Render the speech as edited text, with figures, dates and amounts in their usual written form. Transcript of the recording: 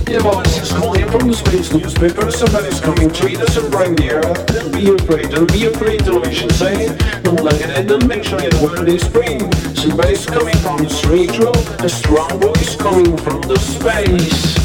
Your voice is calling from the space newspaper. Somebody's coming to eat us and bring the air. Don't be afraid, television saying. Don't look at it and make sure you know where they spring. Somebody's coming from the street road. A strong voice coming from the space.